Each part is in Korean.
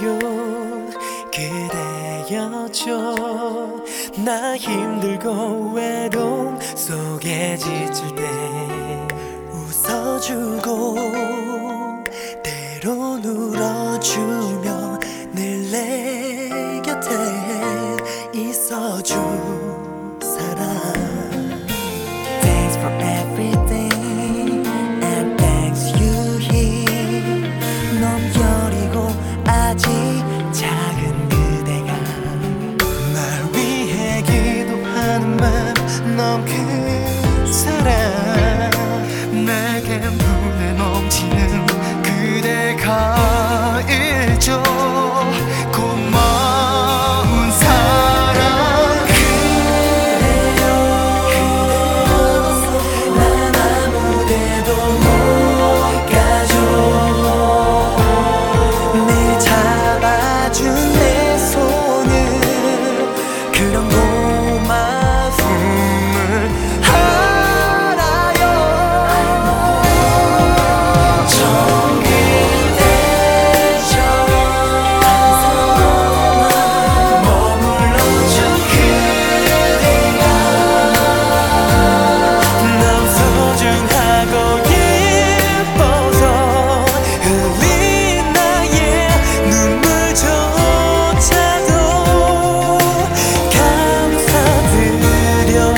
그대여줘. 나 힘들고 외로움 속에 지칠 때 웃어주고 때론 울어주며 늘 내 곁에 있어준 사람. Thanks for everything and thanks you here. 넌 여리고 아직 작은 그대가 날 위해 기도하는 맘 너무 큰 사랑. 내게 물에 넘치는 그대가 일조 고마운 사랑. 그대여 난 아무데도 못 가죠. 늘 잡아준 내 손을 그런 고마움을 알아요. 정 그대처럼 머물러준 그대가 난 소중하고 예뻐서 흘린 나의 눈물조차도 감사드려요.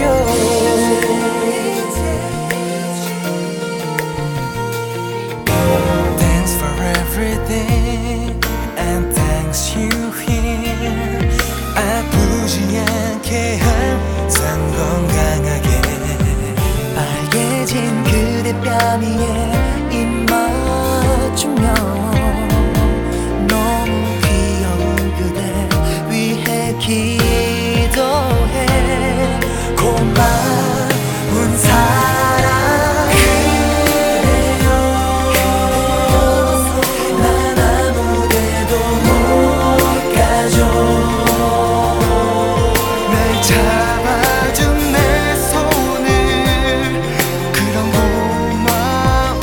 Thanks for everything and thanks you here. 아프지 않게 항상 건강하게 빨개진 그대 뺨 위에 입 맞추며 너무 귀여운 그대 위해 기도해. 고마운 사랑. 그대여 난 아무데도 못 가죠. 날 잡아준 내 손을 그런 고마움을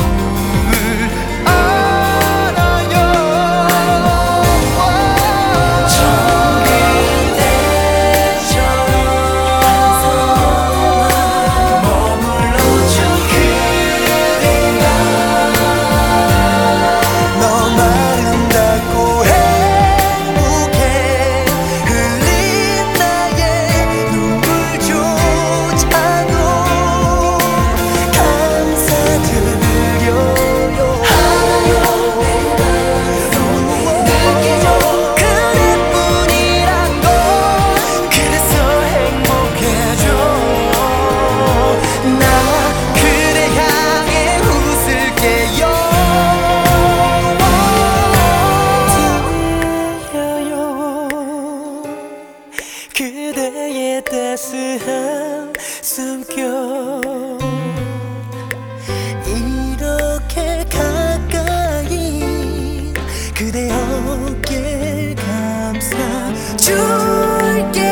알아요. 정 그대처럼 머물러준 그대가 너무 아름답고 행복해. 흘린 나의 눈물조차도 감사드려요. 그대뿐이란 걸 그래서 행복해져. 나 그대 향해 웃을게요. 들려요 그대의 따스한 숨결. 이렇게 가까이 그대 어깨 감싸줄게.